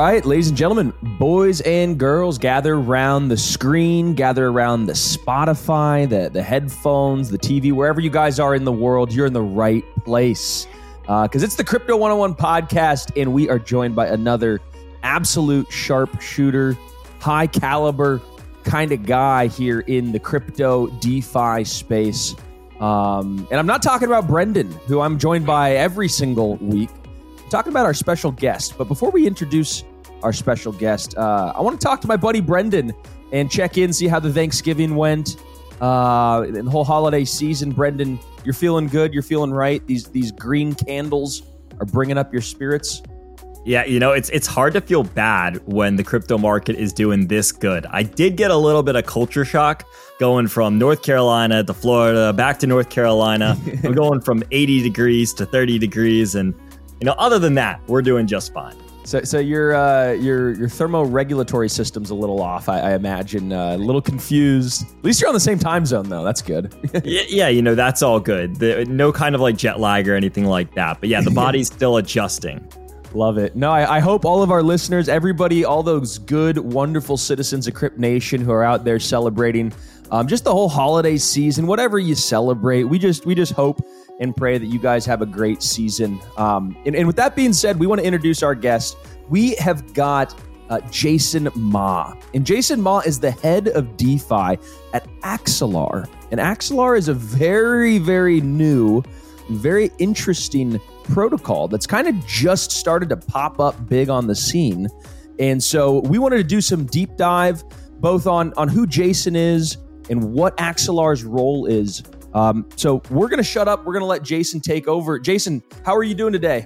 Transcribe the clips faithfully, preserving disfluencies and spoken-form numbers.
right, ladies and gentlemen, boys and girls, gather around the screen, gather around the Spotify, the, the headphones, the T V, wherever you guys are in the world, you're in the right place. Because uh, it's the Crypto one oh one podcast, and we are joined by another absolute sharpshooter, high caliber kind of guy here in the crypto DeFi space. Um, and I'm not talking about Brendan, who I'm joined by every single week. I'm talking about our special guest. But before we introduce our special guest, uh, I want to talk to my buddy Brendan and check in, see how the Thanksgiving went, uh, and the whole holiday season. Brendan, you're feeling good. You're feeling right. These these green candles are bringing up your spirits. Yeah, you know, it's it's hard to feel bad when the crypto market is doing this good. I did get a little bit of culture shock going from North Carolina to Florida, back to North Carolina. I'm going from eighty degrees to thirty degrees. And, you know, other than that, we're doing just fine. So so your uh, your your thermoregulatory system's a little off, I, I imagine, uh, a little confused. At least you're on the same time zone, though. That's good. yeah, yeah, you know, that's all good. The, no kind of like jet lag or anything like that. But yeah, the body's still adjusting. Love it. No, I, I hope all of our listeners, everybody, all those good, wonderful citizens of Crypt Nation who are out there celebrating um, just the whole holiday season, whatever you celebrate, we just we just hope and pray that you guys have a great season. Um, and, and with that being said, we want to introduce our guest. We have got uh, Jason Ma. And Jason Ma is the head of DeFi at Axelar. And Axelar is a very, very new, very interesting protocol that's kind of just started to pop up big on the scene. And so we wanted to do some deep dive both on, on who Jason is and what Axelar's role is. Um, so we're going to shut up. We're going to let Jason take over. Jason, how are you doing today?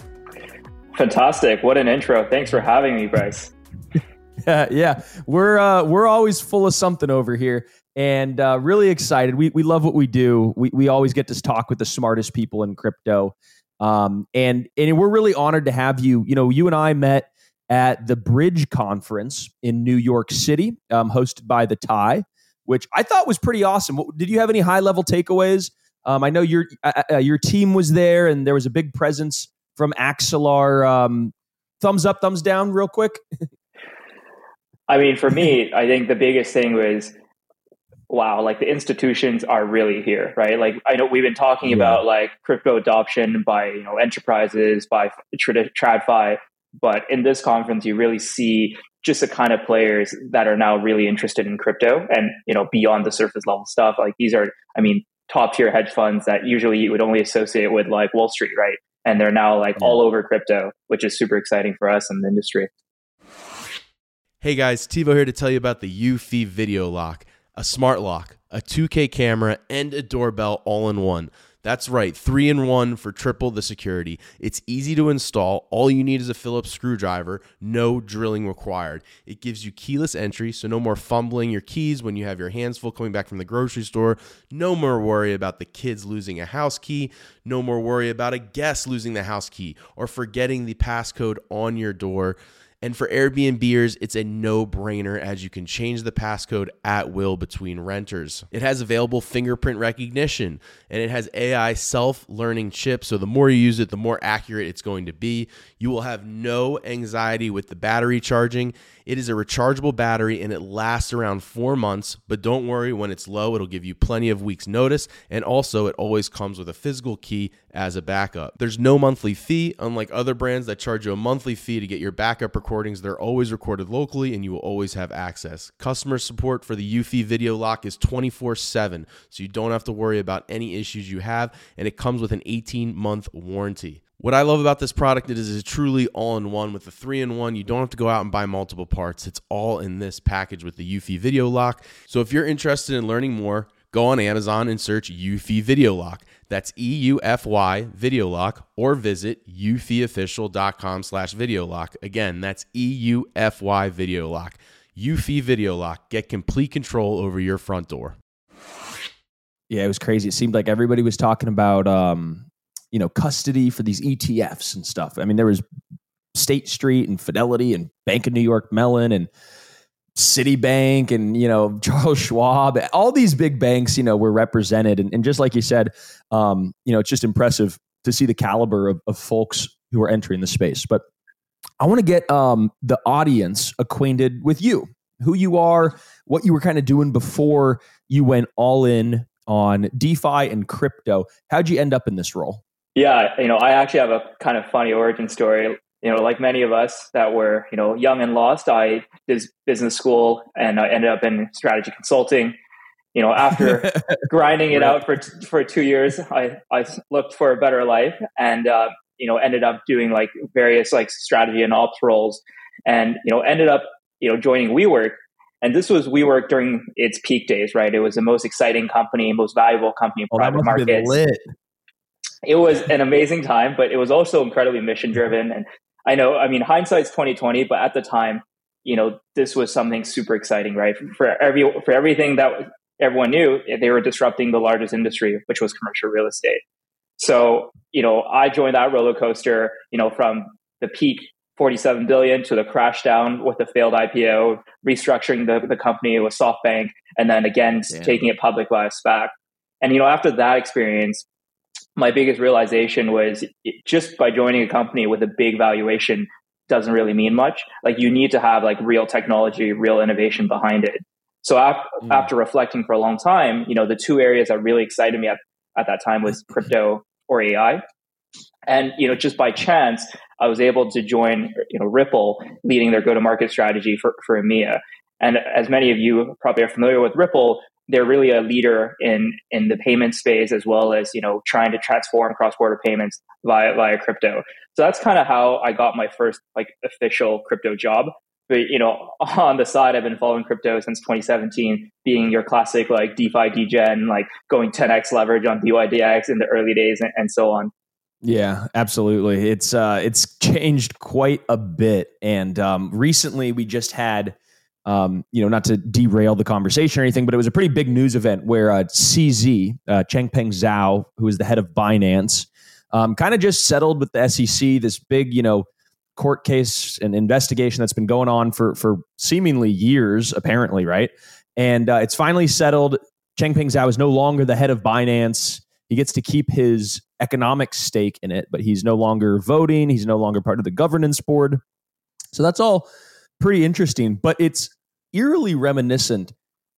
Fantastic. What an intro. Thanks for having me, Bryce. yeah, yeah. We're uh, we're always full of something over here. And uh, really excited. We we love what we do. We we always get to talk with the smartest people in crypto. Um, and, and we're really honored to have you. You know, you and I met at the Bridge Conference in New York City, um, hosted by the Tie, which I thought was pretty awesome. Did you have any high level takeaways? Um, I know your uh, your team was there, and there was a big presence from Axelar. Um, thumbs up, thumbs down, real quick. I mean, for me, I think the biggest thing was, wow, like the institutions are really here, right? Like I know we've been talking yeah. about like crypto adoption by, you know, enterprises, by TradFi, but in this conference, you really see just the kind of players that are now really interested in crypto and, you know, beyond the surface level stuff. Like these are, I mean, top tier hedge funds that usually you would only associate with like Wall Street, right? And they're now like yeah. all over crypto, which is super exciting for us in the industry. Hey guys, Tivo here to tell you about the Eufy Video Lock. A smart lock, a two K camera, and a doorbell all in one. That's right, three in one for triple the security. It's easy to install. All you need is a Phillips screwdriver. No drilling required. It gives you keyless entry, so no more fumbling your keys when you have your hands full coming back from the grocery store. No more worry about the kids losing a house key. No more worry about a guest losing the house key or forgetting the passcode on your door. And for Airbnbers, it's a no-brainer as you can change the passcode at will between renters. It has available fingerprint recognition, and it has A I self-learning chips, so the more you use it, the more accurate it's going to be. You will have no anxiety with the battery charging. It is a rechargeable battery, and it lasts around four months, but don't worry, when it's low, it'll give you plenty of weeks' notice, and also it always comes with a physical key as a backup. There's no monthly fee, unlike other brands that charge you a monthly fee to get your backup recordings. They're always recorded locally, and you will always have access. Customer support for the Eufy Video Lock is twenty-four seven, so you don't have to worry about any issues you have, and it comes with an eighteen month warranty. What I love about this product is it's truly all-in-one. With the three in one, you don't have to go out and buy multiple parts. It's all in this package with the Eufy Video Lock. So if you're interested in learning more, go on Amazon and search Eufy Video Lock. That's E U F Y Video Lock, or visit eufyofficial.com slash video lock. Again, that's E U F Y Video Lock. Eufy Video Lock. Get complete control over your front door. Yeah, it was crazy. It seemed like everybody was talking about, um, you know, custody for these E T Fs and stuff. I mean, there was State Street and Fidelity and Bank of New York Mellon and Citibank and, you know, Charles Schwab. All these big banks, you know, were represented. And, and just like you said, um, you know, it's just impressive to see the caliber of, of folks who are entering the space. But I want to get um, the audience acquainted with you, who you are, what you were kind of doing before you went all in on DeFi and crypto. How'd you end up in this role? Yeah, you know, I actually have a kind of funny origin story. You know, like many of us that were, you know, young and lost, I did business school and I ended up in strategy consulting. You know, after grinding it out for for two years, I, I looked for a better life and, uh, you know, ended up doing like various like strategy and ops roles and, you know, ended up, you know, joining WeWork. And this was WeWork during its peak days, right? It was the most exciting company, most valuable company in oh, private markets. Lit. It was an amazing time, but it was also incredibly mission driven. And I know, I mean, hindsight's twenty twenty, but at the time, you know, this was something super exciting, right? For every for everything that everyone knew, they were disrupting the largest industry, which was commercial real estate. So, you know, I joined that roller coaster, you know, from the peak forty-seven billion to the crash down with the failed I P O, restructuring the, the company with SoftBank, and then again, Damn. taking it public via SPAC. And, you know, after that experience, my biggest realization was just by joining a company with a big valuation doesn't really mean much. Like you need to have like real technology, real innovation behind it. So after, mm. after reflecting for a long time, you know, the two areas that really excited me at, at that time was crypto or A I. And, you know, just by chance, I was able to join, you know, Ripple leading their go-to-market strategy for, for EMEA. And as many of you probably are familiar with Ripple, they're really a leader in, in the payment space, as well as, you know, trying to transform cross-border payments via, via crypto. So that's kind of how I got my first like official crypto job. But, you know, on the side, I've been following crypto since twenty seventeen, being your classic like DeFi degen, like going ten x leverage on D Y D X in the early days and, and so on. Yeah, absolutely. It's uh, it's changed quite a bit. And um, recently we just had, um, you know, not to derail the conversation or anything, but it was a pretty big news event where uh, C Z, uh, Changpeng Zhao, who is the head of Binance, um, kind of just settled with the S E C, this big, you know, court case and investigation that's been going on for for seemingly years, apparently, right? And uh, it's finally settled. Changpeng Zhao is no longer the head of Binance. He gets to keep his economic stake in it, but he's no longer voting. He's no longer part of the governance board. So that's all pretty interesting, but it's eerily reminiscent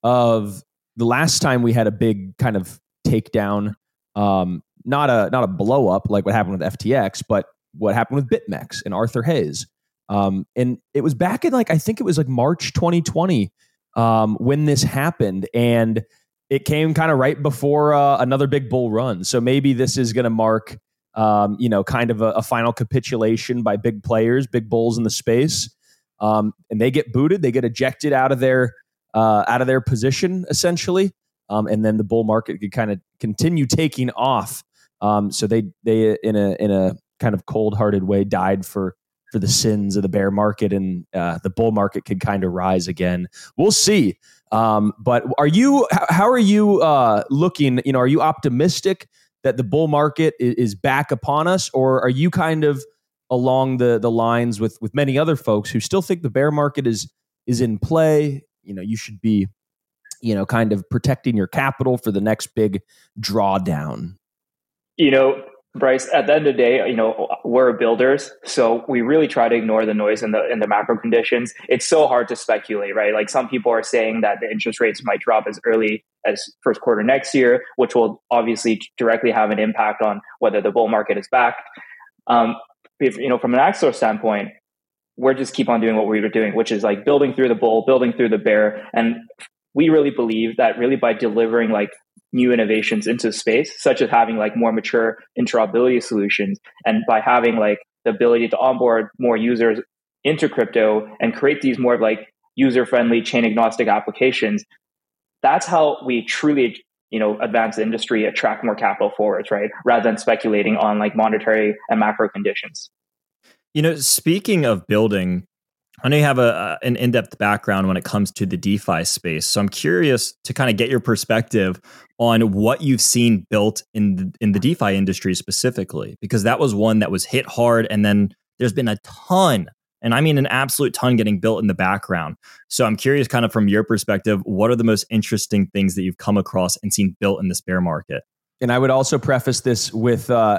of the last time we had a big kind of takedown, um, not a not a blow up like what happened with F T X, but what happened with BitMEX and Arthur Hayes. Um, and it was back in like, I think it was like March twenty twenty um, when this happened. And it came kind of right before uh, another big bull run. So maybe this is going to mark, um, you know, kind of a, a final capitulation by big players, big bulls in the space. Um, and they get booted, they get ejected out of their uh, out of their position, essentially. Um, and then the bull market could kind of continue taking off. Um, so they they in a in a kind of cold-hearted way died for for the sins of the bear market, and uh, the bull market could kind of rise again. We'll see. Um, but are you? How are you uh, looking? You know, are you optimistic that the bull market is, is back upon us, or are you kind of along the the lines with with many other folks who still think the bear market is is in play? You know, you should be, you know, kind of protecting your capital for the next big drawdown. You know, Bryce, at the end of the day, you know, we're builders, so we really try to ignore the noise in the in the macro conditions. It's so hard to speculate, right? Like some people are saying that the interest rates might drop as early as first quarter next year, which will obviously directly have an impact on whether the bull market is back. Um, if, you know, from an Axos standpoint, we're just keep on doing what we were doing, which is like building through the bull, building through the bear, and we really believe that really by delivering like new innovations into space, such as having like more mature interoperability solutions, and by having like the ability to onboard more users into crypto and create these more like user-friendly chain agnostic applications, that's how we truly, you know, advance the industry, attract more capital forwards, right? Rather than speculating on like monetary and macro conditions. You know, speaking of building, I know you have a, an in-depth background when it comes to the DeFi space. So I'm curious to kind of get your perspective on what you've seen built in the, in the DeFi industry specifically, because that was one that was hit hard. And then there's been a ton, and I mean an absolute ton getting built in the background. So I'm curious kind of from your perspective, what are the most interesting things that you've come across and seen built in this bear market? And I would also preface this with, uh,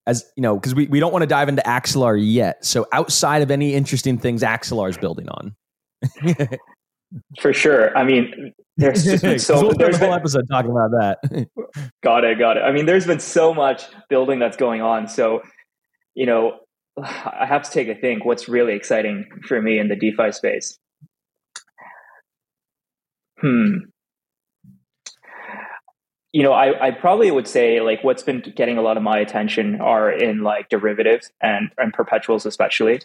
as you know, because we, we don't want to dive into Axelar yet. So outside of any interesting things Axelar is building on. For sure. I mean, there's just been so we'll there's a whole been, episode talking about that. got it, got it. I mean, there's been so much building that's going on. So, you know, I have to take a think what's really exciting for me in the DeFi space. Hmm. You know, I, I probably would say like what's been getting a lot of my attention are in like derivatives and, and perpetuals, especially.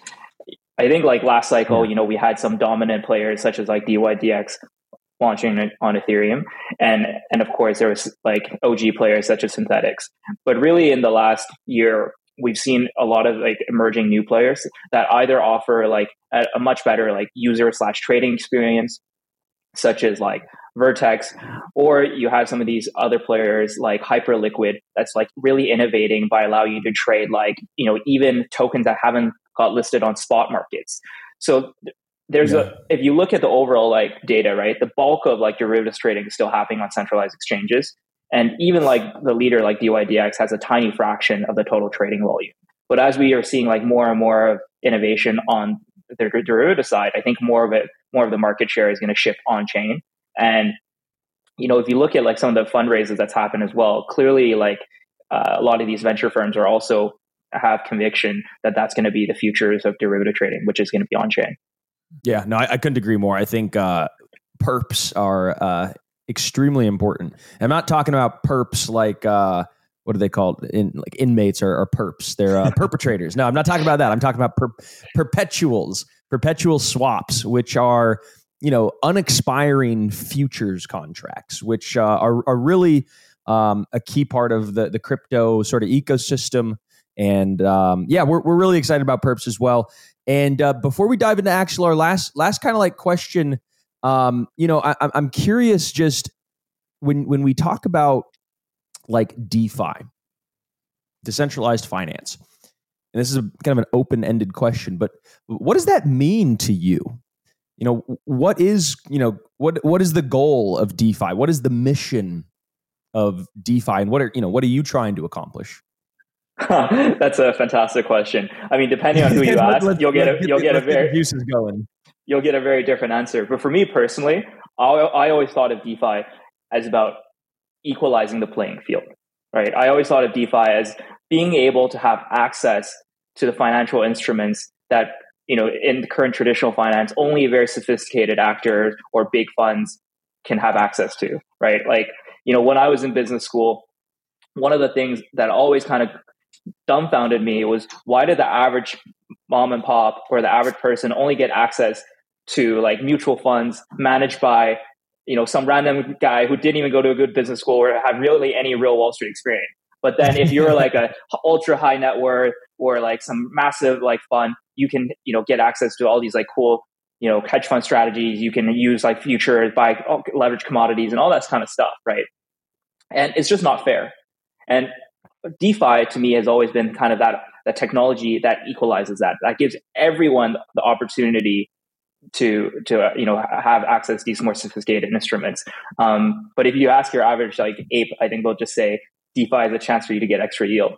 I think like last cycle, you know, we had some dominant players such as like D Y D X launching on Ethereum. And, and of course, there was like O G players such as Synthetics. But really in the last year, we've seen a lot of like emerging new players that either offer like a, a much better like user slash trading experience, such as like Vertex, or you have some of these other players like Hyperliquid that's like really innovating by allowing you to trade like, you know, even tokens that haven't got listed on spot markets. So there's yeah. a, if you look at the overall like data, right, the bulk of like derivatives trading is still happening on centralized exchanges. And even like the leader like D Y D X has a tiny fraction of the total trading volume. But as we are seeing like more and more of innovation on the derivative side, I think more of it, more of the market share is going to shift on chain. And, you know, if you look at like some of the fundraisers that's happened as well, clearly like uh, a lot of these venture firms are also have conviction that that's going to be the futures of derivative trading, which is going to be on chain. Yeah, no, I, I couldn't agree more. I think uh, perps are uh, extremely important. I'm not talking about perps like, uh, what are they called? In like inmates or, or perps. They're uh, perpetrators. No, I'm not talking about that. I'm talking about per- perpetuals, perpetual swaps, which are, you know, unexpiring futures contracts, which uh, are, are really um, a key part of the, the crypto sort of ecosystem. And um, yeah, we're we're really excited about perps as well. And uh, before we dive into Axelar, last last kind of like question, um, you know, I, I'm curious just when when we talk about like DeFi, decentralized finance, and this is a, kind of an open-ended question, but what does that mean to you? You know, what is, you know, what what is the goal of DeFi? What is the mission of DeFi, and what are, you know, what are you trying to accomplish? That's a fantastic question. I mean, depending on who you ask, let's, you'll get a, you'll get, get a very get juices going. You'll get a very different answer. But for me personally, I, I always thought of DeFi as about equalizing the playing field, right? I always thought of DeFi as being able to have access to the financial instruments that, you know, in the current traditional finance, only very sophisticated actors or big funds can have access to, right? Like, you know, when I was in business school, one of the things that always kind of dumbfounded me was, why did the average mom and pop or the average person only get access to like mutual funds managed by, you know, some random guy who didn't even go to a good business school or have really any real Wall Street experience? But then if you're like a ultra high net worth or like some massive like fund, you can, you know, get access to all these like cool, you know, hedge fund strategies. You can use like futures, buy leverage commodities and all that kind of stuff, right? And it's just not fair. And DeFi to me has always been kind of that, that technology that equalizes that. That gives everyone the opportunity to, to uh, you know, have access to these more sophisticated instruments. Um, but if you ask your average like ape, I think they'll just say DeFi is a chance for you to get extra yield.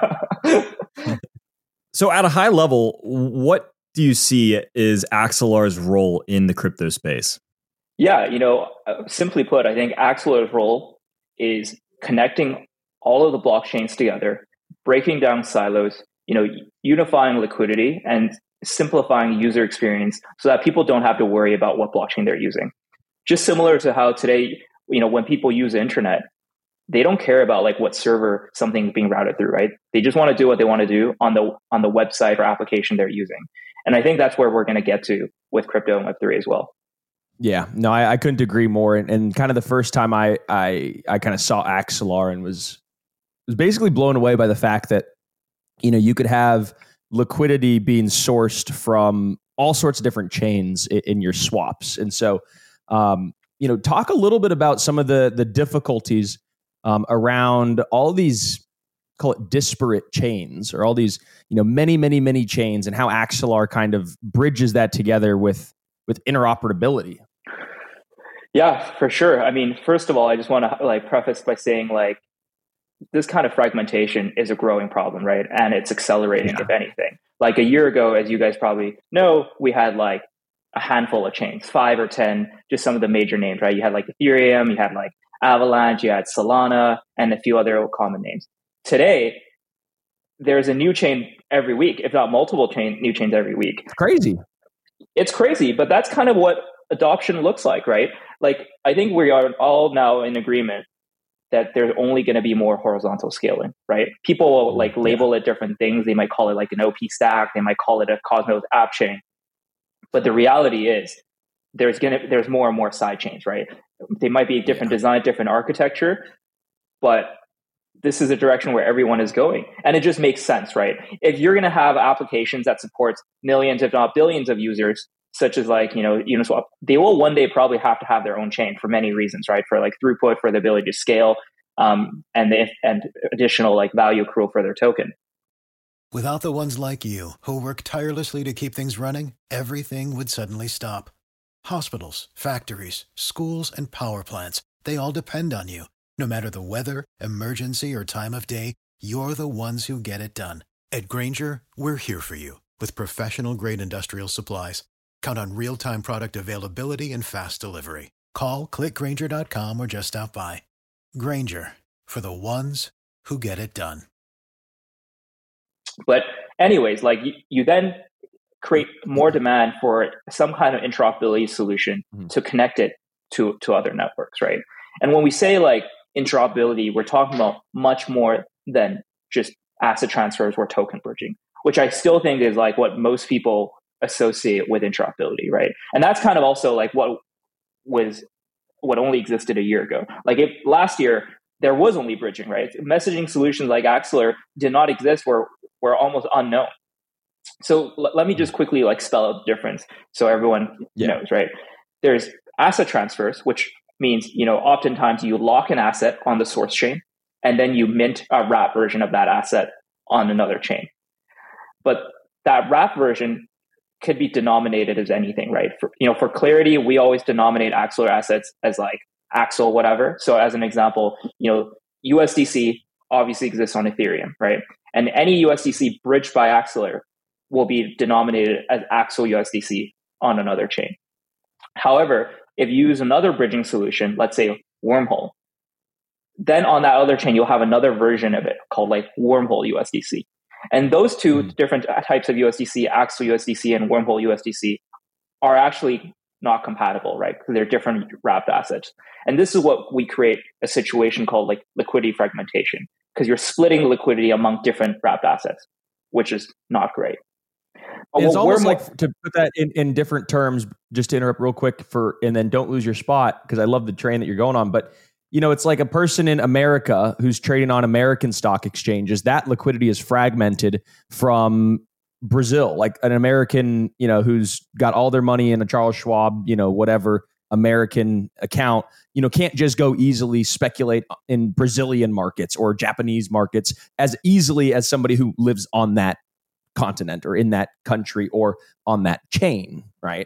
So at a high level, what do you see is Axelar's role in the crypto space? Yeah, you know, simply put, I think Axelar's role is connecting all of the blockchains together, breaking down silos, you know, unifying liquidity and simplifying user experience so that people don't have to worry about what blockchain they're using. Just similar to how today, you know, when people use the internet, they don't care about like what server something's being routed through, right? They just want to do what they want to do on the on the website or application they're using. And I think that's where we're going to get to with crypto and Web three as well. Yeah, no, I, I couldn't agree more. And, and kind of the first time I I I kind of saw Axelar and was was basically blown away by the fact that, you know, you could have liquidity being sourced from all sorts of different chains in, in your swaps. And so, um, you know, talk a little bit about some of the the difficulties um, around all these, call it disparate chains, or all these, you know, many, many, many chains, and how Axelar kind of bridges that together with with interoperability. Yeah, for sure. I mean, first of all, I just want to like preface by saying like, this kind of fragmentation is a growing problem, right? And it's accelerating, yeah. if anything. Like a year ago, as you guys probably know, we had like a handful of chains, five or ten, just some of the major names, right? You had like Ethereum, you had like Avalanche, you had Solana, and a few other common names. Today, there's a new chain every week, if not multiple chain new chains every week. It's crazy. It's crazy, but that's kind of what adoption looks like, right? Like, I think we are all now in agreement that there's only going to be more horizontal scaling, right? People will like label yeah. it different things. They might call it like an O P stack. They might call it a Cosmos app chain. But the reality is there's going to, there's more and more side chains, right? They might be different yeah. design, different architecture, but this is a direction where everyone is going. And it just makes sense, right? If you're going to have applications that supports millions, if not billions of users, such as like, you know, Uniswap, they will one day probably have to have their own chain for many reasons, right? For like throughput, for the ability to scale, um, and the, and additional like value accrual for their token. Without the ones like you who work tirelessly to keep things running, everything would suddenly stop. Hospitals, factories, schools, and power plants, they all depend on you. No matter the weather, emergency, or time of day, you're the ones who get it done. At Grainger, we're here for you with professional-grade industrial supplies. Count on real-time product availability and fast delivery. Call, click Grainger dot com, or just stop by. Grainger, for the ones who get it done. But anyways, like you, you then create more demand for some kind of interoperability solution mm-hmm. to connect it to, to other networks, right? And when we say like interoperability, we're talking about much more than just asset transfers or token bridging, which I still think is like what most people associate with interoperability, right? And that's kind of also like what was what only existed a year ago. Like if last year there was only bridging, right? Messaging solutions like Axelar did not exist, were were almost unknown. So l- let me just quickly like spell out the difference so everyone yeah. knows, right? There's asset transfers, which means, you know, oftentimes you lock an asset on the source chain and then you mint a wrap version of that asset on another chain. But that wrap version could be denominated as anything, right? For, you know, for clarity, we always denominate Axelar assets as like Axel, whatever. So as an example, you know, U S D C obviously exists on Ethereum, right? And any U S D C bridged by Axelar will be denominated as Axel U S D C on another chain. However, if you use another bridging solution, let's say Wormhole, then on that other chain, you'll have another version of it called like Wormhole U S D C. And those two mm. different types of U S D C, Axel U S D C and Wormhole U S D C, are actually not compatible, right? Because they're different wrapped assets. And this is what we create a situation called like liquidity fragmentation, because you're splitting liquidity among different wrapped assets, which is not great. But it's almost more, like, to put that in, in different terms, just to interrupt real quick for, and then don't lose your spot, because I love the train that you're going on. But, you know, it's like a person in America who's trading on American stock exchanges. That liquidity is fragmented from Brazil, like an American, you know, who's got all their money in a Charles Schwab, you know, whatever American account, you know, can't just go easily speculate in Brazilian markets or Japanese markets as easily as somebody who lives on that continent or in that country or on that chain, right?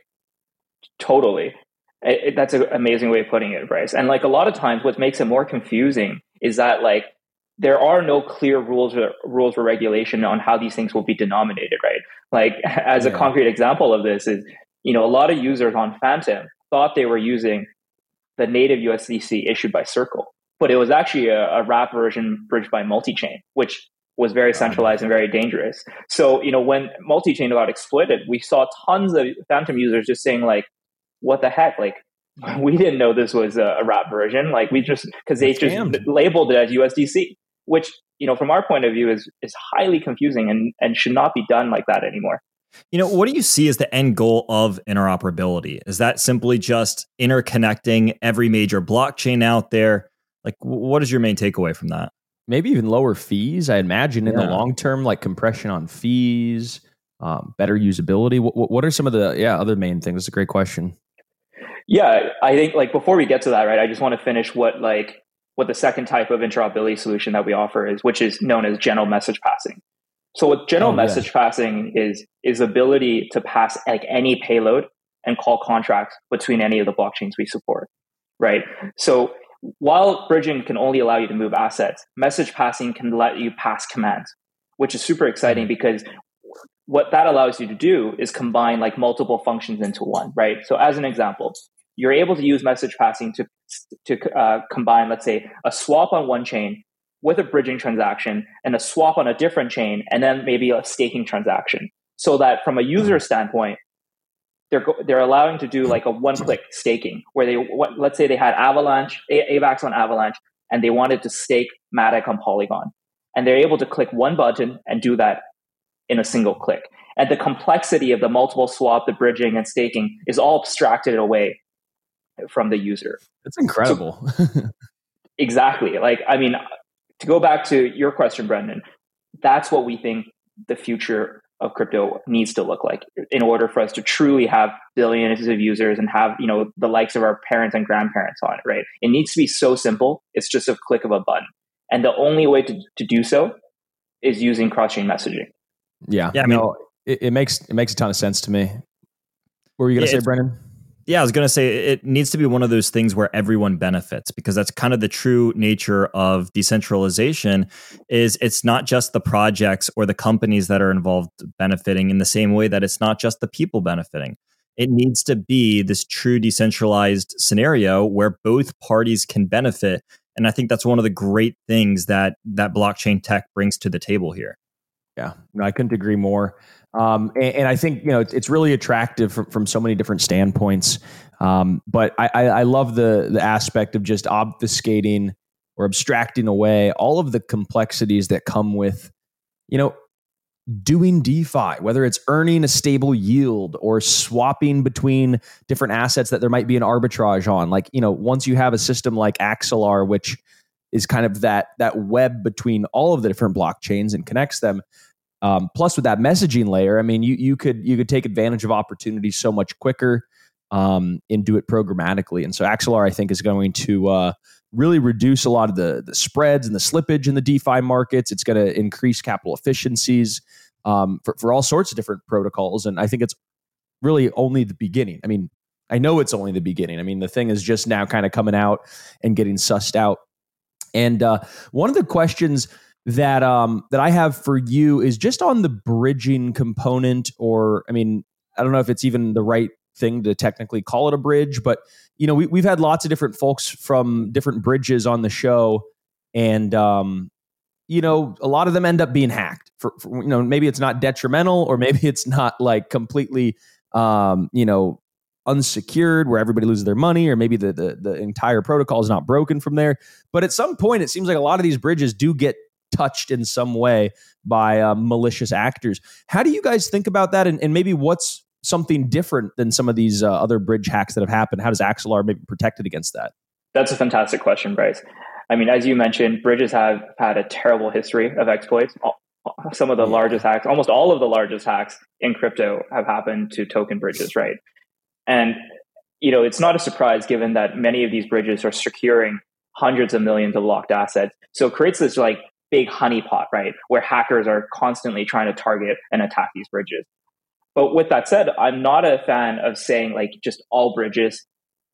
Totally. It, it, that's an amazing way of putting it, Bryce. And like a lot of times what makes it more confusing is that like there are no clear rules or rules or regulation on how these things will be denominated, right? Like as yeah. a concrete example of this is, you know, a lot of users on Phantom thought they were using the native U S D C issued by Circle, but it was actually a, a wrap version bridged by Multichain, which was very centralized and very dangerous. So, you know, when Multichain got exploited, we saw tons of Phantom users just saying like, what the heck? Like, we didn't know this was a, a wrap version. Like we just, because they just scammed. labeled it as U S D C, which, you know, from our point of view is is highly confusing and, and should not be done like that anymore. You know, what do you see as the end goal of interoperability? Is that simply just interconnecting every major blockchain out there? Like, what is your main takeaway from that? Maybe even lower fees. I imagine in yeah. the long term, like compression on fees, um, better usability. What, what are some of the yeah other main things? That's a great question. Yeah, I think like before we get to that, right, I just want to finish what like what the second type of interoperability solution that we offer is, which is known as general message passing. So what general oh, message yeah. passing is, is ability to pass like any payload and call contracts between any of the blockchains we support, right? So while bridging can only allow you to move assets, message passing can let you pass commands, which is super exciting because what that allows you to do is combine like multiple functions into one, right? So as an example, you're able to use message passing to, to uh, combine, let's say, a swap on one chain with a bridging transaction and a swap on a different chain, and then maybe a staking transaction. So that from a user standpoint, they're they're allowing to do like a one-click staking, where they, what, let's say they had Avalanche, A- AVAX on Avalanche, and they wanted to stake Matic on Polygon. And they're able to click one button and do that in a single click. And the complexity of the multiple swap, the bridging and staking is all abstracted away from the user. That's incredible. So, exactly. Like, I mean, to go back to your question, Brendan, that's what we think the future of crypto needs to look like in order for us to truly have billions of users and have, you know, the likes of our parents and grandparents on it, right? It needs to be so simple. It's just a click of a button. And the only way to, to do so is using cross-chain messaging. Yeah. Yeah, I mean, no, it, it makes it makes a ton of sense to me. What were you going to Yeah, say, Brendan? Yeah, I was going to say it needs to be one of those things where everyone benefits, because that's kind of the true nature of decentralization. Is it's not just the projects or the companies that are involved benefiting in the same way that it's not just the people benefiting. It needs to be this true decentralized scenario where both parties can benefit. And I think that's one of the great things that that blockchain tech brings to the table here. Yeah, no, I couldn't agree more. Um, and, and I think, you know, it's, it's really attractive from, from so many different standpoints. Um, but I, I, I love the the aspect of just obfuscating or abstracting away all of the complexities that come with, you know, doing DeFi, whether it's earning a stable yield or swapping between different assets that there might be an arbitrage on. Like, you know, once you have a system like Axelar, which is kind of that that web between all of the different blockchains and connects them. Um, plus, with that messaging layer, I mean, you you could you could take advantage of opportunities so much quicker um, and do it programmatically. And so, Axelar, I think, is going to uh, really reduce a lot of the the spreads and the slippage in the DeFi markets. It's going to increase capital efficiencies um, for for all sorts of different protocols. And I think it's really only the beginning. I mean, I know it's only the beginning. I mean, the thing is just now kind of coming out and getting sussed out. And uh, one of the questions that um, that I have for you is just on the bridging component, or I mean, I don't know if it's even the right thing to technically call it a bridge, but you know, we, we've had lots of different folks from different bridges on the show, and um, you know, a lot of them end up being hacked. For, for you know, maybe it's not detrimental, or maybe it's not like completely, um, you know, unsecured where everybody loses their money, or maybe the, the the entire protocol is not broken from there. But at some point, it seems like a lot of these bridges do get touched in some way by uh, malicious actors. How do you guys think about that? And, and maybe what's something different than some of these uh, other bridge hacks that have happened? How does Axelar maybe protect it against that? That's a fantastic question, Bryce. I mean, as you mentioned, bridges have had a terrible history of exploits. Some of the yeah. largest hacks, almost all of the largest hacks in crypto have happened to token bridges, right? And, you know, it's not a surprise given that many of these bridges are securing hundreds of millions of locked assets. So it creates this like big honeypot, right? Where hackers are constantly trying to target and attack these bridges. But with that said, I'm not a fan of saying like just all bridges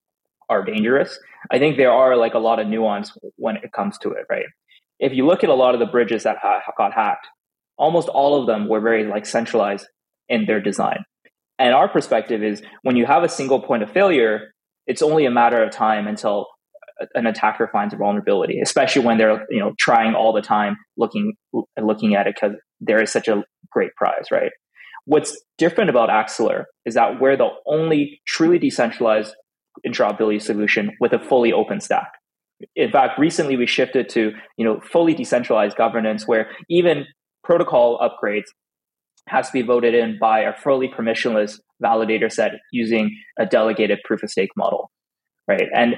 are dangerous. I think there are like a lot of nuance when it comes to it, right? If you look at a lot of the bridges that ha- got hacked, almost all of them were very like centralized in their design. And our perspective is when you have a single point of failure, it's only a matter of time until an attacker finds a vulnerability, especially when they're, you know, trying all the time, looking looking at it because there is such a great prize, right? What's different about Axelar is that we're the only truly decentralized interoperability solution with a fully open stack. In fact, recently we shifted to, you know, fully decentralized governance where even protocol upgrades has to be voted in by a fully permissionless validator set using a delegated proof of stake model, right? And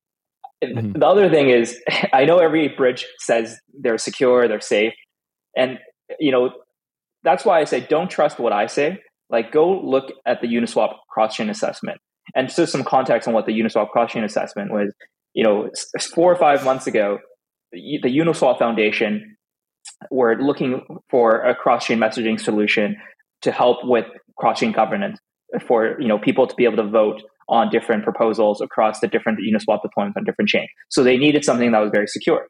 mm-hmm. the other thing is, I know every bridge says they're secure, they're safe. And, you know, that's why I say, don't trust what I say. Like, go look at the Uniswap cross-chain assessment. And just some context on what the Uniswap cross-chain assessment was. You know, four or five months ago, the Uniswap Foundation were looking for a cross-chain messaging solution to help with cross-chain governance for you know people to be able to vote on different proposals across the different Uniswap deployments on different chains. So they needed something that was very secure.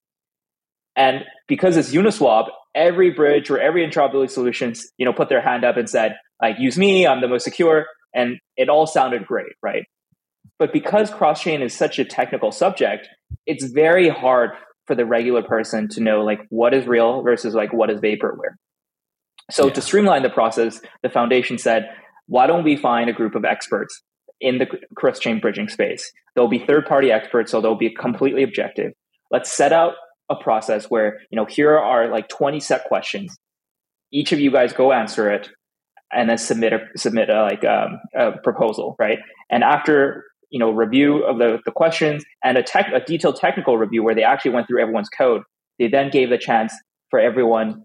And because it's Uniswap, every bridge or every interoperability solutions, you know, put their hand up and said, like, use me, I'm the most secure. And it all sounded great, right? But because cross-chain is such a technical subject, it's very hard for the regular person to know, like, what is real versus like what is vaporware. So yeah. to streamline the process, the foundation said, why don't we find a group of experts in the cross-chain bridging space? There'll be third-party experts, so they'll be completely objective. Let's set out a process where, you know, here are like twenty set questions. Each of you guys go answer it and then submit a, submit a, like um, a proposal, right? And after, you know, review of the, the questions and a, tech, a detailed technical review where they actually went through everyone's code, they then gave the chance for everyone,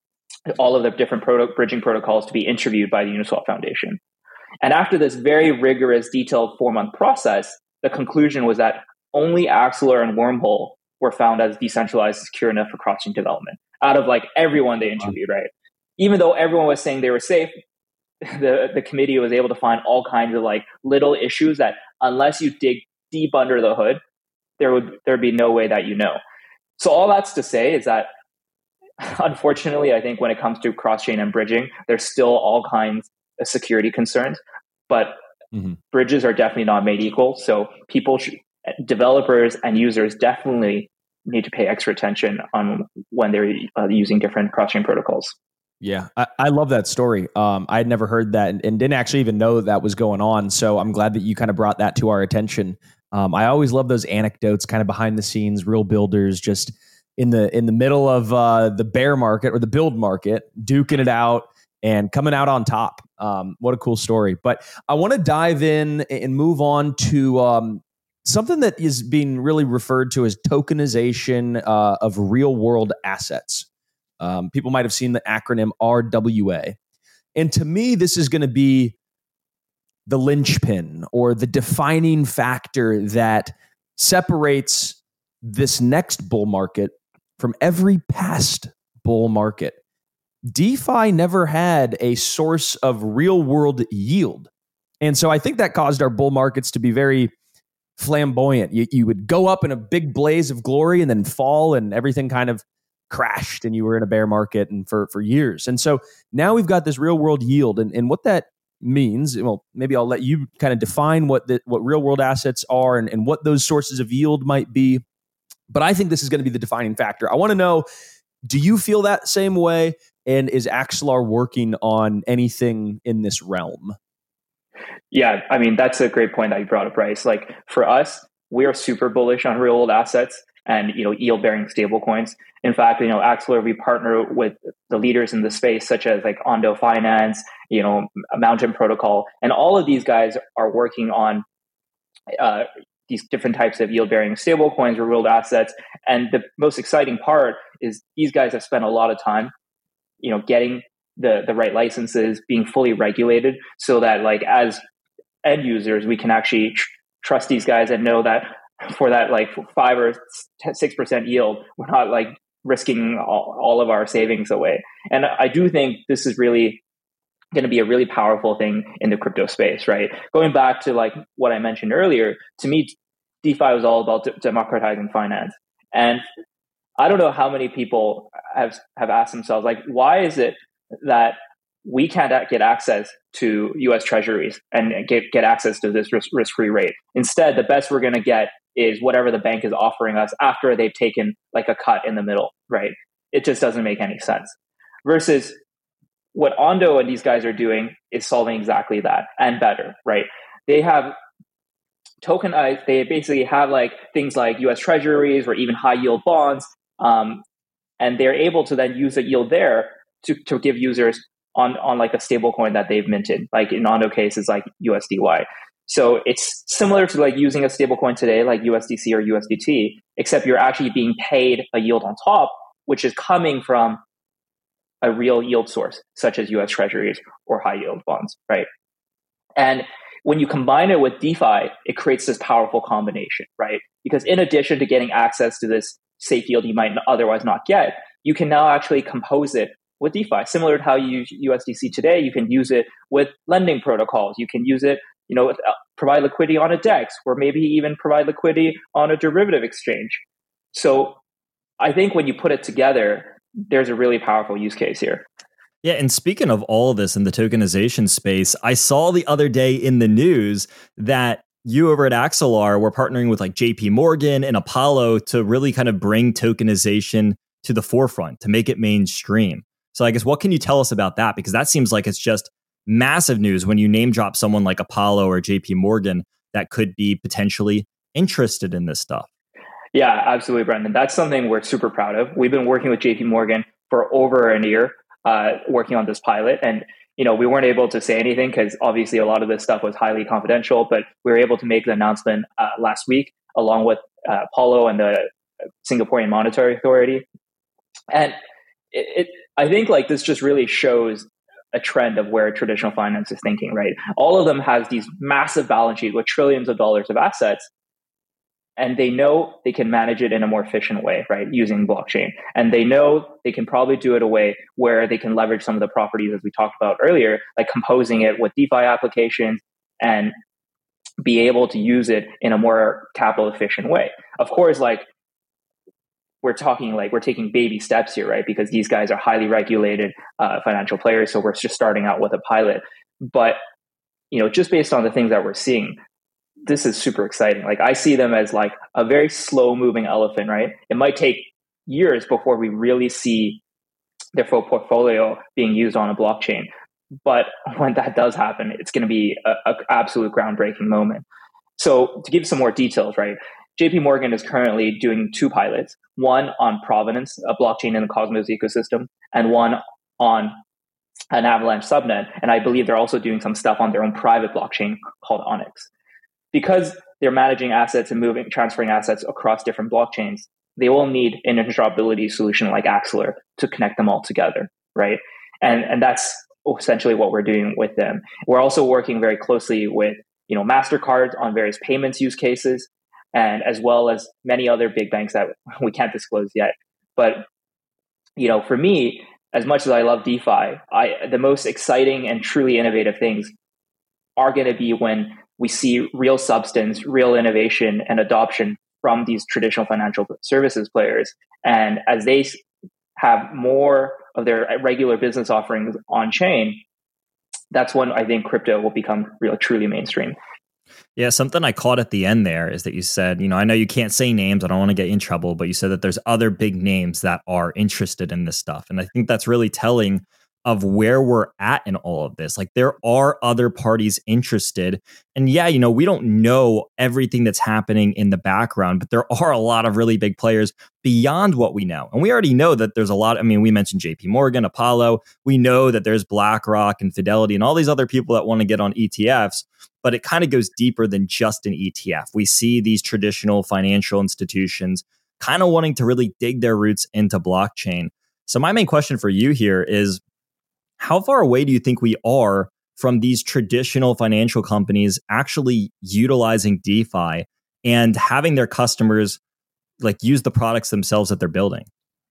all of the different proto- bridging protocols to be interviewed by the Uniswap Foundation. And after this very rigorous, detailed four-month process, the conclusion was that only Axelar and Wormhole were found as decentralized and secure enough for cross-chain development out of like everyone they interviewed, right? Even though everyone was saying they were safe, the, the committee was able to find all kinds of like little issues that unless you dig deep under the hood, there would there'd be no way that you know. So all that's to say is that unfortunately, I think when it comes to cross-chain and bridging, there's still all kinds of security concerns, but mm-hmm. bridges are definitely not made equal. So people should, developers and users definitely need to pay extra attention on when they're uh, using different cross-chain protocols. Yeah, I, I love that story. Um, I had never heard that and, and didn't actually even know that was going on. So I'm glad that you kind of brought that to our attention. Um, I always love those anecdotes kind of behind the scenes, real builders just in the in the middle of uh, the bear market or the build market, duking it out and coming out on top. Um, what a cool story. But I want to dive in and move on to um, something that is being really referred to as tokenization uh, of real world assets. Um, people might have seen the acronym R W A. And to me, this is going to be the linchpin or the defining factor that separates this next bull market from every past bull market. DeFi never had a source of real world yield. And so I think that caused our bull markets to be very flamboyant. You, you would go up in a big blaze of glory and then fall and everything kind of crashed and you were in a bear market and for, for years. And so now we've got this real world yield. And, and what that means, well, maybe I'll let you kind of define what the, what real world assets are and, and what those sources of yield might be. But I think this is going to be the defining factor. I want to know, do you feel that same way? And is Axelar working on anything in this realm? Yeah, I mean, that's a great point that you brought up, Bryce. Like for us, we are super bullish on real world assets and, you know, yield bearing stablecoins. In fact, you know, Axelar, we partner with the leaders in the space, such as like Ondo Finance, you know, Mountain Protocol, and all of these guys are working on uh, these different types of yield bearing stablecoins or real world assets. And the most exciting part is these guys have spent a lot of time, you know, getting the, the right licenses, being fully regulated so that like as end users, we can actually tr- trust these guys and know that for that like five or six percent yield, we're not like risking all, all of our savings away. And I do think this is really going to be a really powerful thing in the crypto space, right? Going back to like what I mentioned earlier, to me, DeFi was all about d- democratizing finance. And I don't know how many people have have asked themselves, like, why is it that we can't get access to U S treasuries and get, get access to this risk, risk-free rate? Instead, the best we're going to get is whatever the bank is offering us after they've taken like a cut in the middle, right? It just doesn't make any sense. Versus what Ondo and these guys are doing is solving exactly that and better, right? They have tokenized, they basically have like things like U S treasuries or even high yield bonds. Um, and they're able to then use the yield there to, to give users on, on like a stable coin that they've minted. Like in Ondo case, it's like U S D Y. So it's similar to like using a stable coin today, like U S D C or U S D T, except you're actually being paid a yield on top, which is coming from a real yield source, such as U S treasuries or high yield bonds, right? And when you combine it with DeFi, it creates this powerful combination, right? Because in addition to getting access to this safe yield you might otherwise not get, you can now actually compose it with DeFi, similar to how you use U S D C today. You can use it with lending protocols. You can use it, you know, provide liquidity on a DEX, or maybe even provide liquidity on a derivative exchange. So I think when you put it together, there's a really powerful use case here. Yeah, and speaking of all of this in the tokenization space, I saw the other day in the news that you over at Axelar were partnering with like J P Morgan and Apollo to really kind of bring tokenization to the forefront, to make it mainstream. So I guess what can you tell us about that? Because that seems like it's just massive news when you name drop someone like Apollo or J P Morgan that could be potentially interested in this stuff. Yeah, absolutely, Brendan. That's something we're super proud of. We've been working with J P Morgan for over a year, uh, working on this pilot. And, you know, we weren't able to say anything because obviously a lot of this stuff was highly confidential, but we were able to make the announcement uh, last week along with uh, Apollo and the Singaporean Monetary Authority. And it, it, I think like this just really shows a trend of where traditional finance is thinking, right? All of them has these massive balance sheets with trillions of dollars of assets, and they know they can manage it in a more efficient way, right? Using blockchain. And they know they can probably do it a way where they can leverage some of the properties as we talked about earlier, like composing it with DeFi applications and be able to use it in a more capital efficient way. Of course, like we're talking like we're taking baby steps here, right? Because these guys are highly regulated uh, financial players. So we're just starting out with a pilot. But, you know, just based on the things that we're seeing, this is super exciting. Like I see them as like a very slow moving elephant, right? It might take years before we really see their full portfolio being used on a blockchain. But when that does happen, it's going to be an absolute groundbreaking moment. So to give some more details, right? J P Morgan is currently doing two pilots, one on Provenance, a blockchain in the Cosmos ecosystem, and one on an Avalanche subnet. And I believe they're also doing some stuff on their own private blockchain called Onyx. Because they're managing assets and moving, transferring assets across different blockchains, they will need an interoperability solution like Axelar to connect them all together, right? And and that's essentially what we're doing with them. We're also working very closely with, you know, MasterCard on various payments use cases, and as well as many other big banks that we can't disclose yet. But, you know, for me, as much as I love DeFi, I the most exciting and truly innovative things are going to be when we see real substance, real innovation and adoption from these traditional financial services players. And as they have more of their regular business offerings on chain, that's when I think crypto will become real, truly mainstream. Yeah, something I caught at the end there is that you said, you know, I know you can't say names, I don't want to get you in trouble, but you said that there's other big names that are interested in this stuff. And I think that's really telling of where we're at in all of this. Like there are other parties interested. And yeah, you know, we don't know everything that's happening in the background, but there are a lot of really big players beyond what we know. And we already know that there's a lot. I mean, we mentioned J P Morgan, Apollo. We know that there's BlackRock and Fidelity and all these other people that want to get on E T Fs, but it kind of goes deeper than just an E T F. We see these traditional financial institutions kind of wanting to really dig their roots into blockchain. So my main question for you here is, how far away do you think we are from these traditional financial companies actually utilizing DeFi and having their customers like use the products themselves that they're building?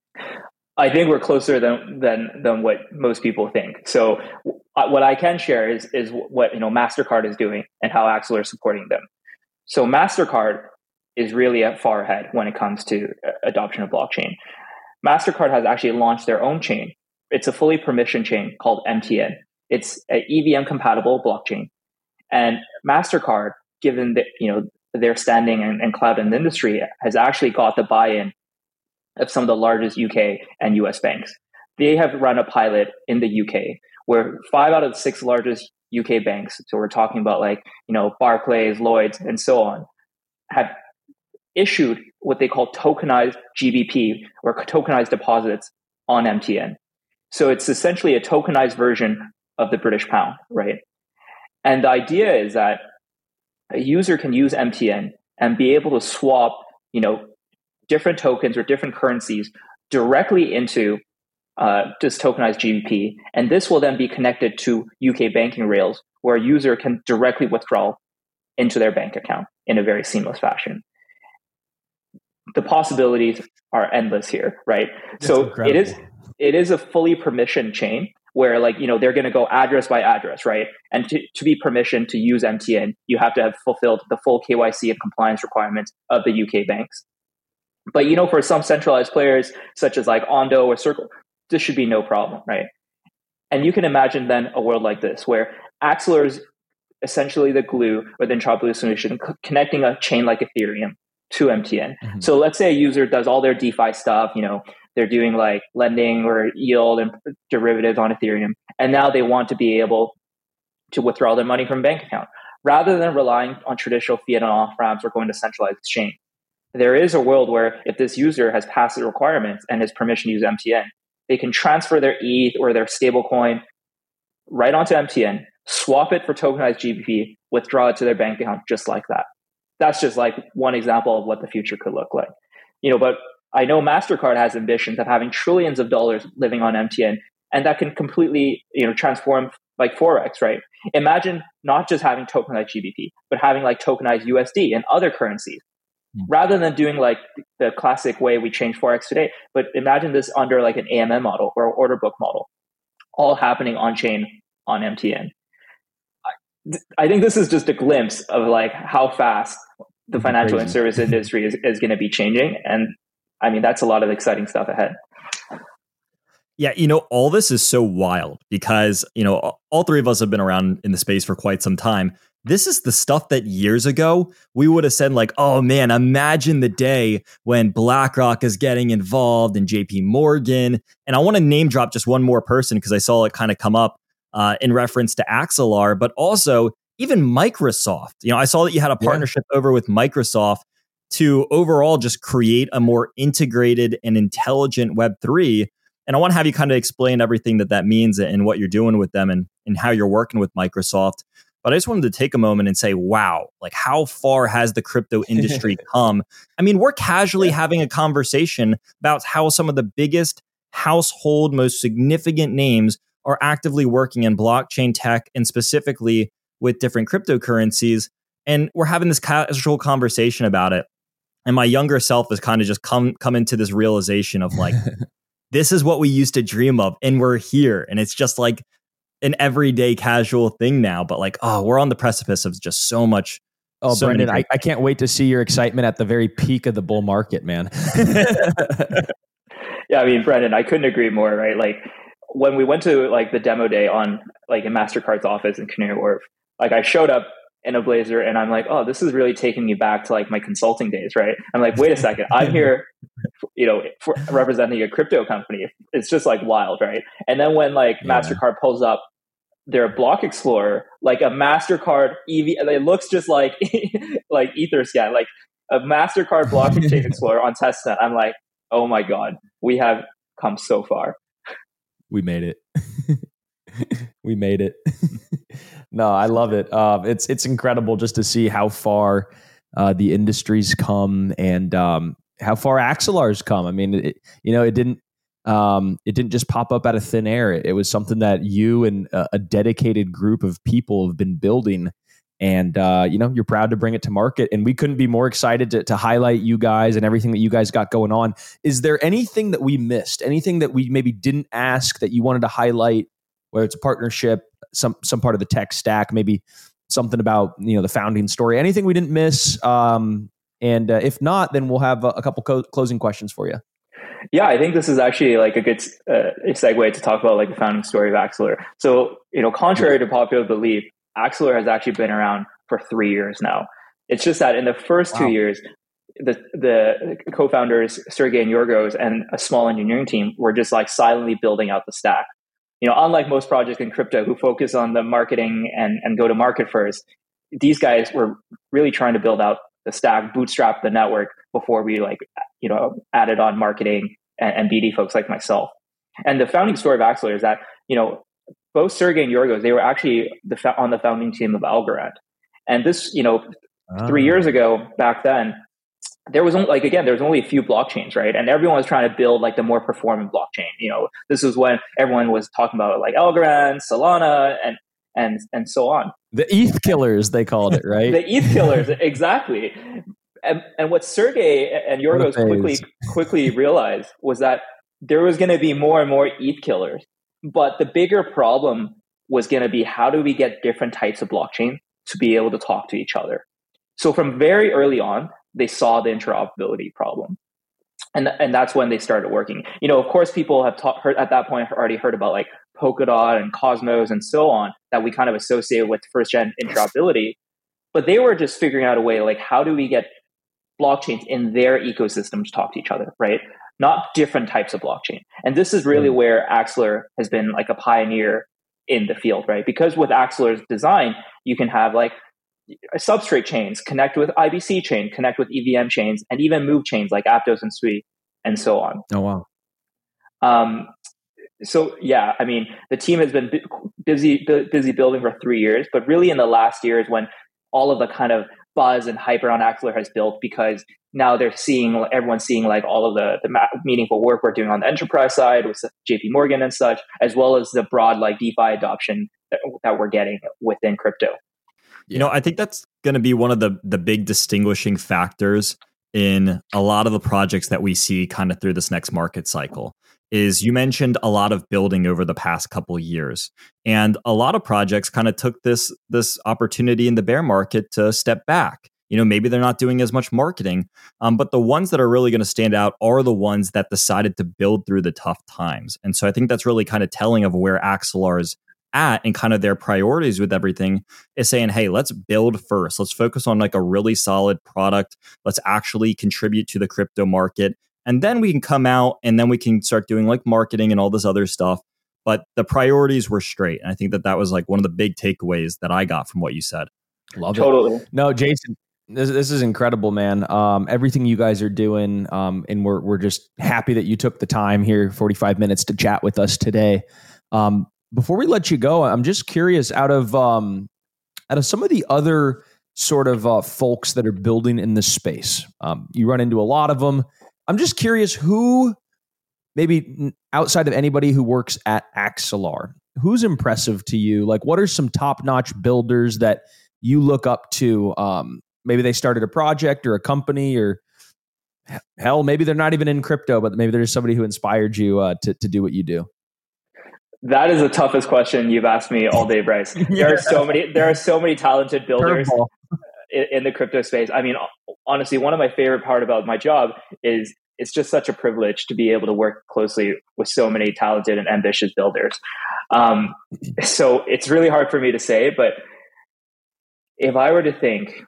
I think we're closer than than than what most people think. So uh, what I can share is is what you know MasterCard is doing and how Axelar is supporting them. So MasterCard is really far ahead when it comes to adoption of blockchain. MasterCard has actually launched their own chain. It's a fully permissioned chain called M T N. It's an E V M compatible blockchain. And MasterCard, given the, you know, their standing and, and clout in the industry, has actually got the buy-in of some of the largest U K and U S banks. They have run a pilot in the U K where five out of the six largest U K banks, so we're talking about like, you know, Barclays, Lloyds, and so on, have issued what they call tokenized G B P or tokenized deposits on M T N. So it's essentially a tokenized version of the British pound, right? And the idea is that a user can use M T N and be able to swap, you know, different tokens or different currencies directly into uh, this tokenized G B P. And this will then be connected to U K banking rails where a user can directly withdraw into their bank account in a very seamless fashion. The possibilities are endless here, right? That's so incredible. it is it is a fully permissioned chain where like, you know, they're going to go address by address, right? And to, to be permissioned to use M T N, you have to have fulfilled the full K Y C and compliance requirements of the U K banks. But, you know, for some centralized players, such as like Ondo or Circle, this should be no problem, right? And you can imagine then a world like this, where Axelar is essentially the glue within Intrablue solution, c- connecting a chain like Ethereum to M T N. Mm-hmm. So let's say a user does all their DeFi stuff, you know, they're doing like lending or yield and derivatives on Ethereum, and now they want to be able to withdraw their money from a bank account. Rather than relying on traditional fiat and off-ramps or going to centralized exchange, there is a world where if this user has passed the requirements and has permission to use M T N, they can transfer their E T H or their stablecoin right onto M T N, swap it for tokenized G B P, withdraw it to their bank account just like that. That's just like one example of what the future could look like. You know, but I know MasterCard has ambitions of having trillions of dollars living on M T N, and that can completely, you know, transform like Forex, right? Imagine not just having tokenized G B P, but having like tokenized U S D and other currencies. Rather than doing like the classic way we change Forex today, but imagine this under like an A M M model or order book model, all happening on chain on M T N. I, I think this is just a glimpse of like how fast the financial Crazy. and service industry is, is going to be changing. And I mean, that's a lot of exciting stuff ahead. Yeah, you know, all this is so wild because, you know, all three of us have been around in the space for quite some time. This is the stuff that years ago we would have said like, oh man, imagine the day when BlackRock is getting involved and J P Morgan. And I want to name drop just one more person because I saw it kind of come up uh, in reference to Axelar, but also even Microsoft. You know, I saw that you had a partnership yeah. over with Microsoft to overall just create a more integrated and intelligent Web three. And I want to have you kind of explain everything that that means and what you're doing with them and, and how you're working with Microsoft. But I just wanted to take a moment and say, wow, like how far has the crypto industry come? I mean, we're casually yeah. having a conversation about how some of the biggest household, most significant names are actively working in blockchain tech and specifically with different cryptocurrencies. And we're having this casual conversation about it. And my younger self has kind of just come, come into this realization of like, this is what we used to dream of. And we're here. And it's just like an everyday casual thing now. But like, oh, we're on the precipice of just so much. Oh, so Brendan, I, I can't wait to see your excitement at the very peak of the bull market, man. Yeah, I mean, Brendan, I couldn't agree more, right? Like when we went to like the demo day on like in MasterCard's office in Canary Wharf, like I showed up in a blazer and I'm like, oh, this is really taking me back to like my consulting days, right? I'm like, wait a second, I'm here, you know, for representing a crypto company. It's just like wild, right? And then when like yeah. MasterCard pulls up their Block Explorer, like a MasterCard E V, it looks just like like Etherscan, like a MasterCard Blockchain Explorer on testnet. I'm like, oh my God, we have come so far. We made it. We made it. No, I love it. Uh, it's it's incredible just to see how far uh, the industry's come and um, how far Axelar's come. I mean, it, you know, it didn't um, it didn't just pop up out of thin air. It, it was something that you and a, a dedicated group of people have been building. And, uh, you know, you're proud to bring it to market. And we couldn't be more excited to, to highlight you guys and everything that you guys got going on. Is there anything that we missed? Anything that we maybe didn't ask that you wanted to highlight, whether it's a partnership, some some part of the tech stack, maybe something about, you know, the founding story, anything we didn't miss? Um, and uh, if not, then we'll have a, a couple co- closing questions for you. Yeah, I think this is actually like a good uh, segue to talk about like the founding story of Axelar. So, you know, contrary to popular belief, Axelar has actually been around for three years now. It's just that in the first wow. two years, the the co-founders, Sergey and Yorgos, and a small engineering team were just like silently building out the stack. You know, unlike most projects in crypto who focus on the marketing and, and go to market first, these guys were really trying to build out the stack, bootstrap the network before we like, you know, added on marketing and, and B D folks like myself. And the founding story of Axelar is that, you know, both Sergey and Yorgos, they were actually the, on the founding team of Algorand. And this, you know, oh. three years ago, back then, there was only, like, again, there was only a few blockchains, right? And everyone was trying to build like the more performant blockchain. You know, this is when everyone was talking about like Algorand, Solana, and and and so on. The E T H killers, they called it, right? The E T H killers, exactly. And, and what Sergey and Yorgos quickly quickly realized was that there was going to be more and more E T H killers. But the bigger problem was going to be, how do we get different types of blockchain to be able to talk to each other? So from very early on, they saw the interoperability problem. And, and that's when they started working. You know, of course, people have ta- heard at that point already heard about like Polkadot and Cosmos and so on that we kind of associate with first gen interoperability. But they were just figuring out a way, like, how do we get blockchains in their ecosystem to talk to each other, right? Not different types of blockchain. And this is really where Axelar has been like a pioneer in the field, right? Because with Axelar's design, you can have like substrate chains connect with I B C chain, connect with E V M chains, and even move chains like Aptos and Sui, and so on. Oh, wow. Um, so yeah, I mean, the team has been busy, busy building for three years, but really in the last year is when all of the kind of buzz and hype around Axelar has built, because now they're seeing, everyone's seeing like all of the, the meaningful work we're doing on the enterprise side with J P Morgan and such, as well as the broad like DeFi adoption that, that we're getting within crypto. You know, I think that's going to be one of the the big distinguishing factors in a lot of the projects that we see kind of through this next market cycle. Is you mentioned a lot of building over the past couple of years, and a lot of projects kind of took this this opportunity in the bear market to step back. You know, maybe they're not doing as much marketing, um, but the ones that are really going to stand out are the ones that decided to build through the tough times. And so I think that's really kind of telling of where Axelar is at and kind of their priorities with everything, is saying, hey, let's build first. Let's focus on like a really solid product. Let's actually contribute to the crypto market. And then we can come out and then we can start doing like marketing and all this other stuff. But the priorities were straight. And I think that that was like one of the big takeaways that I got from what you said. Love totally. it. No, Jason, this, this is incredible, man. Um, everything you guys are doing. Um, and we're, we're just happy that you took the time here, forty-five minutes to chat with us today. Um, before we let you go, I'm just curious, out of, um, out of some of the other sort of uh, folks that are building in this space, um, you run into a lot of them. I'm just curious who, maybe outside of anybody who works at Axelar, who's impressive to you? Like, what are some top-notch builders that you look up to? Um, maybe they started a project or a company, or hell, maybe they're not even in crypto, but maybe there's somebody who inspired you uh, to, to do what you do. That is the toughest question you've asked me all day, Bryce. There yeah. are so many, there are so many talented builders in, in the crypto space. I mean, honestly, one of my favorite part about my job is it's just such a privilege to be able to work closely with so many talented and ambitious builders. Um, so it's really hard for me to say, but if I were to think,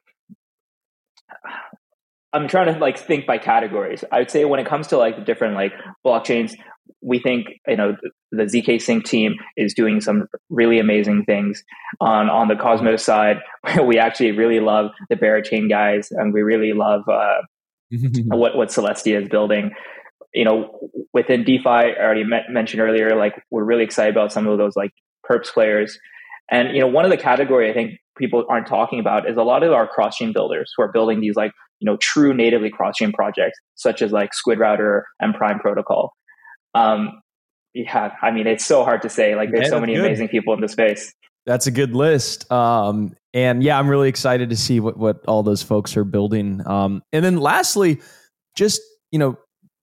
I'm trying to like think by categories. I would say when it comes to like the different like blockchains, we think, you know, the Z K Sync team is doing some really amazing things. On on the Cosmos side, we actually really love the Berachain guys, and we really love uh, what what Celestia is building. You know, within DeFi, I already met, mentioned earlier, like we're really excited about some of those like perps players. And you know, one of the category I think people aren't talking about is a lot of our cross-chain builders who are building these like, you know, true natively cross-chain projects, such as like Squid Router and Prime Protocol. Um, yeah, I mean, it's so hard to say. Like, there's yeah, so many good. amazing people in the space. That's a good list. Um, and yeah, I'm really excited to see what, what all those folks are building. Um, and then lastly, just, you know,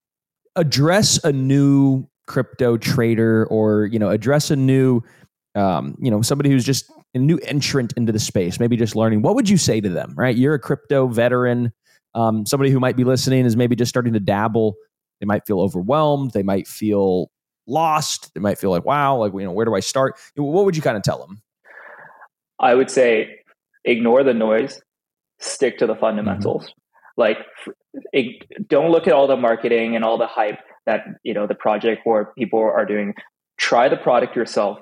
address a new crypto trader, or, you know, address a new, um, you know, somebody who's just a new entrant into the space, maybe just learning. What would you say to them, right? You're a crypto veteran. Um, somebody who might be listening is maybe just starting to dabble. They might feel overwhelmed. They might feel lost. They might feel like, wow, like, you know, where do I start? What would you kind of tell them? I would say ignore the noise, stick to the fundamentals. Mm-hmm. Like, it, don't look at all the marketing and all the hype that, you know, the project or people are doing. Try the product yourself.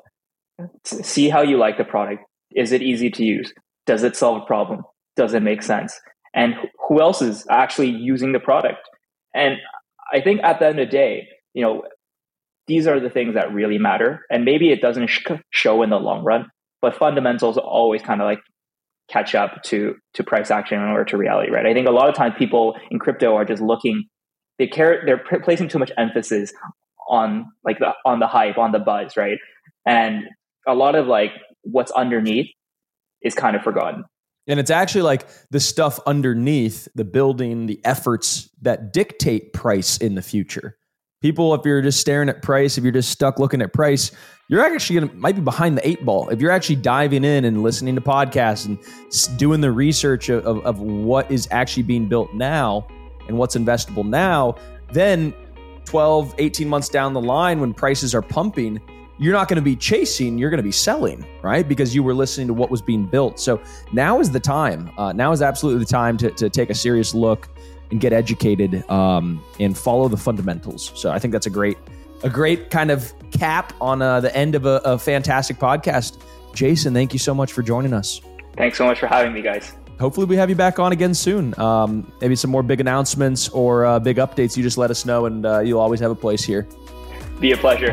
See how you like the product. Is it easy to use? Does it solve a problem? Does it make sense? And who else is actually using the product? And I think at the end of the day, you know, these are the things that really matter. And maybe it doesn't sh- show in the long run, but fundamentals always kind of like catch up to to price action or to reality, right? I think a lot of times people in crypto are just looking, they care, they're p- placing too much emphasis on like the on the hype, on the buzz, right? And a lot of like what's underneath is kind of forgotten. And it's actually like the stuff underneath the building, the efforts that dictate price in the future. People, if you're just staring at price, if you're just stuck looking at price, you're actually going to might be behind the eight ball. If you're actually diving in and listening to podcasts and doing the research of, of, of what is actually being built now and what's investable now, then twelve, eighteen months down the line when prices are pumping, you're not going to be chasing, you're going to be selling, right? Because you were listening to what was being built. So now is the time. Uh, now is absolutely the time to, to take a serious look and get educated um, and follow the fundamentals. So I think that's a great, a great kind of cap on uh, the end of a, a fantastic podcast. Jason, thank you so much for joining us. Thanks so much for having me, guys. Hopefully we have you back on again soon. Um, maybe some more big announcements or uh, big updates. You just let us know, and uh, you'll always have a place here. Be a pleasure.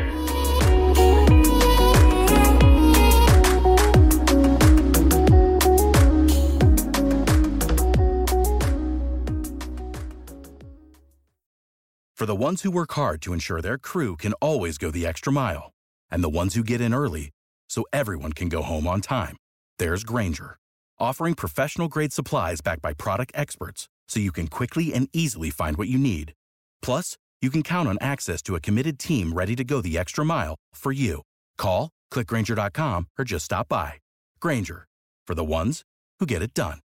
For the ones who work hard to ensure their crew can always go the extra mile, and the ones who get in early so everyone can go home on time, there's Grainger, offering professional-grade supplies backed by product experts so you can quickly and easily find what you need. Plus, you can count on access to a committed team ready to go the extra mile for you. Call, click Grainger dot com, or just stop by. Grainger, for the ones who get it done.